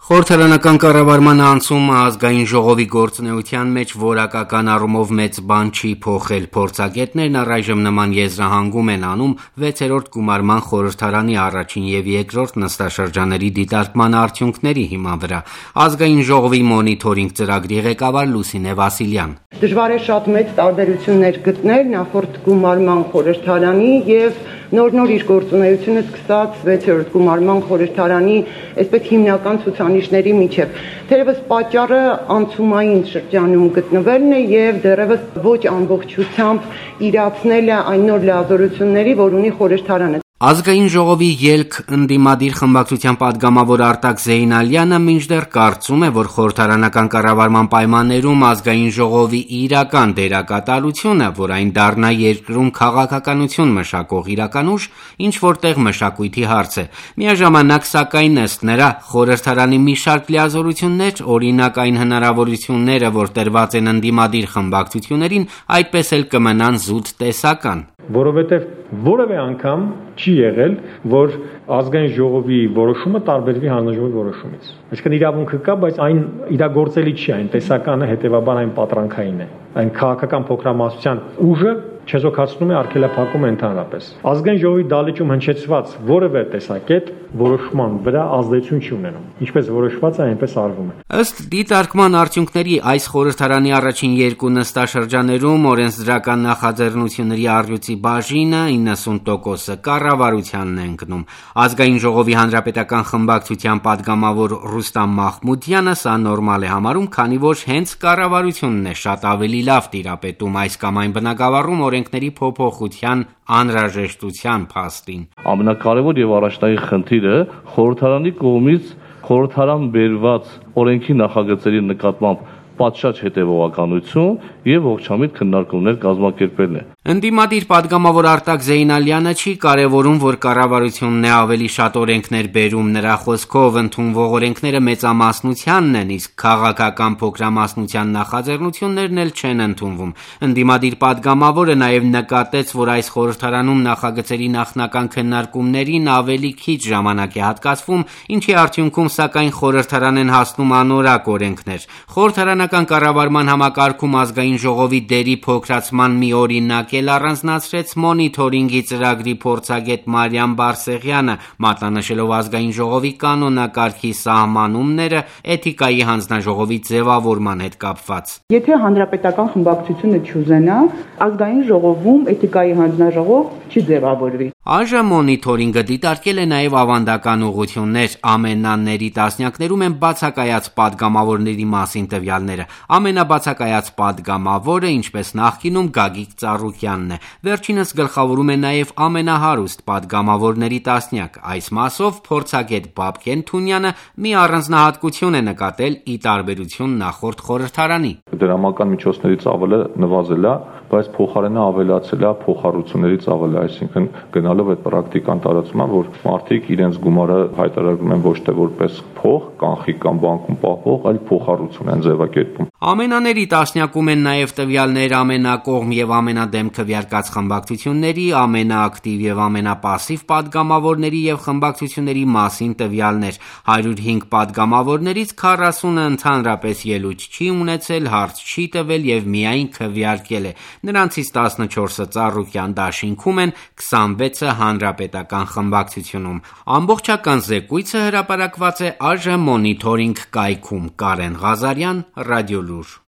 Խորհրդարանական կառավարման անցումը ազգային ժողովի գործունեության մեջ որակական առումով մեծ բան չի փոխել։ Փորձագետներն առայժմ նման եզրահանգում են անում 6-րդ գումարման խորհրդարանի առաջին և երկրորդ նստաշրջանների դիտարկման արդյունքների հիման վրա։ Ազգային ժողովի մոնիթորինգ ծրագրի ղեկավար Լուսինե Վասիլյան. Դժվար է շատ մեծ տարբերություններ գտնել նախորդ գումարման խորհրդարանի և նոր իր գործունեությունը սկսած 6-րդ գումարման խորհրդարանի այսպես հիմնական ցուցանիշների միջև։ Թերևս պատճառը անցումային շրջանում գտնվելն է և դեռևս ոչ ամբողջությամբ իրացնելը այն նոր լիազորությունների, որ ունի խորհրդարանը։ Ազգային ժողովի ելք ընդդիմադիր խմբակցության պատգամավոր Արտակ Զեյնալյանը մինչդեռ կարծում է, որ խորհրդարանական կառավարման պայմաններում ազգային ժողովի իրական դերակատարությունը, որ այն դառնա երկրում քաղաքականություն մշակող իրականուժ, ինչ որտեղ մշակույթի հարց է։ Միաժամանակ, սակայն, ըստ նրա, խորհրդարանի մի շարք լիազորություններ, օրինակ այն հնարավորությունները, որ տրված են ընդդիմադիր խմբակցություններին, այդպես էլ կմնան զուտ տեսական։ Որովհետև որևէ անգամ չի եղել, որ ազգային ժողովի որոշումը տարբերվի հանձնաժողովի որոշումից։ Այսինքն իրավունքը կա, բայց այն իրագործելի չի, այն տեսականը, հետևաբար այն պատրանքային է։ Այն քաղաքական փոքրամասնության ուժը չեզոքացնում է, արգելափակում է ընդհանրապես։ Ազգային ժողովի դալիճում հնչեցված որևէ տեսակետ որոշման վրա ազդեցություն չի ունենում։ Ինչպես որոշված է, այնպես արվում է։ Ըստ դիտարկման արդյունքների, այս խորհրդարանի առաջին երկու նստաշրջաներում օրենսդրական նախաձեռնությունների առյուծի բաժինը 90%-ը կառավարությանն է ընկնում։ Ազգային ժողովի հանրապետական խմբակցության պատգամավոր Ռուստամ Մախմուդյանը սա նորմալ է համարում, քանի որ հենց կառավարությունն է շատ ավելի լավ տիրապետում այս կամ այն բնագավառում օրենքների փոփոխության անհրաժեշտության փաստին։ Ամենակարևոր եւ առաջնային խնդիրը խորհրդարանի կողմից խորհրդարան բերված օրենքի նախագծերի նկատմամբ պատշաճ հետևողականություն եւ ողջամիտ քննարկումներ կազմակերպելն է։ Ընդդիմադիր պատգամավոր Արտակ Զեյնալյանը չի կարևորում, որ կառավարությունն է ավելի շատ օրենքներ բերում, նրա խոսքով ընդունվող օրենքները մեծամասնությանն են, իսկ քաղաքական փոքրամասնության նախաձեռնություններն էլ չեն ընդունվում։ Ընդդիմադիր պատգամավորը նաև նկատեց, որ այս խորհրդարանում նախագծերի նախնական քննարկումներին ավելի քիչ ժամանակ է հատկացվում, ինչի արդյունքում սակայն խորհրդարան են հասնում անորակ օրենքներ։ Խորհրդարանական կառավարման համակարգում ազգային ժողովի դերի փոքրացման մի օրինակ էլ առանձնացրեց մոնիթորինգի ծրագրի փորձագետ Մարիամ Բարսեղյանը, մատնանշելով ազգային ժողովի կանոնակարգի սահմանումները էթիկայի հանձնաժողովի ձևավորման հետ կապված։ Եթե հանրապետական խմբակցությունը չուզենա, ազգային ժողովում էթիկայի հանձնաժողով չի ձևավորվի։ ԱԺ մոնիթորինգը դիտարկել է նաև ավանդական ուղղություններ, ամենաների տասնյակներում են բացակայած պատգամավորների մասին տվյալները։ Ամենաբացակայած պատգամավորը, ինչպես նախկինում, Գագիկ Ծառուկյանն է։ Վերջինս գլխավորում է նաև ամենահարուստ պատգամավորների տասնյակ։ Այս մասով փորձագետ Բաբկեն Թունյանը մի առանձնահատկություն է նկատել ի տարբերություն նախորդ խորհրդարանի։ Դրամական միջոցների ծավալը նվազել է, բայց փոխարենը ավելացել է փոխառությունների ծավալը, այսինքն գնալով այդ պրակտիկան տարածում է, որ մարդիկ իրենց գումարը հայտարարում են ոչ թե որպես փող, կանխիկ կամ բանկում պահող, այլ փոխառություն են ձևակերպում։ Ամենաների տասնյակում են նաև տվյալներ ամենակողմ եւ ամենադեմ քվեարկած խմբակցությունների, ամենաակտիվ եւ ամենապասիվ պատգամավորների եւ խմբակցությունների մասին տվյալներ։ 105 պատգամավորներից 40-ը ընդհանրապես ելույթ չի ունեցել, հարց չի տվել եւ միայն քվեարկել է։ Նրանցից 14-ը Ծառուկյան դաշինքում են, 26-ը հանրապետական խմբակցությունում։ Ամբողջական զեկույցը հրապարակված է ԱԺ մոնիթորինգ կայքում։ Կարեն Ղազարյան, Ռադիոլուր։